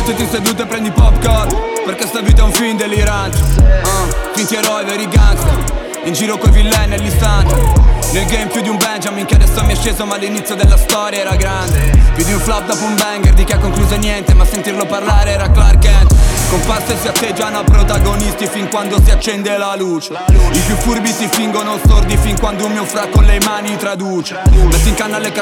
Mettiti seduto e prendi popcorn, perché sta vita è un film delirante. Finti eroi, veri gangster, in giro coi villain nell'istante. Nel game più di un Benjamin che adesso mi è sceso, ma l'inizio della storia era grande. Più di un flop dopo un banger di chi ha concluso niente, ma sentirlo parlare era Clark Kent. Comparse si atteggiano a protagonisti fin quando si accende la luce. I più furbi si fingono sordi fin quando un mio fra con le mani traduce. Metti in canna le